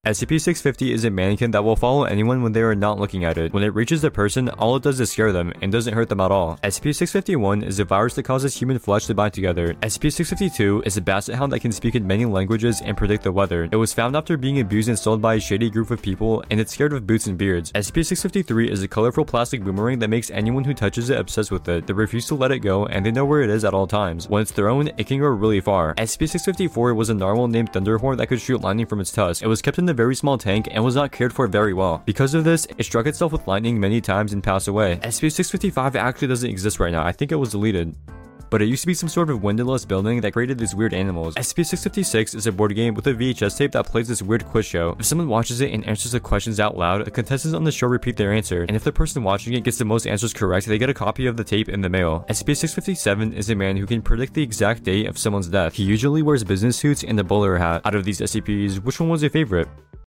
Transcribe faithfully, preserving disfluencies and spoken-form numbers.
S C P six fifty is a mannequin that will follow anyone when they are not looking at it. When it reaches the person, all it does is scare them and doesn't hurt them at all. S C P six fifty-one is a virus that causes human flesh to bind together. S C P six fifty-two is a basset hound that can speak in many languages and predict the weather. It was found after being abused and sold by a shady group of people, and it's scared of boots and beards. S C P six fifty-three is a colorful plastic boomerang that makes anyone who touches it obsessed with it. They refuse to let it go, and they know where it is at all times. When it's thrown, it can go really far. S C P six fifty-four was a narwhal named Thunderhorn that could shoot lightning from its tusk. It was kept in a very small tank and was not cared for very well. Because of this, it struck itself with lightning many times and passed away. S C P six fifty-five actually doesn't exist right now. I think it was deleted. But it used to be some sort of windowless building that created these weird animals. S C P six fifty-six is a board game with a V H S tape that plays this weird quiz show. If someone watches it and answers the questions out loud, the contestants on the show repeat their answer, and if the person watching it gets the most answers correct, they get a copy of the tape in the mail. S C P six fifty-seven is a man who can predict the exact date of someone's death. He usually wears business suits and a bowler hat. Out of these S C Ps, which one was your favorite?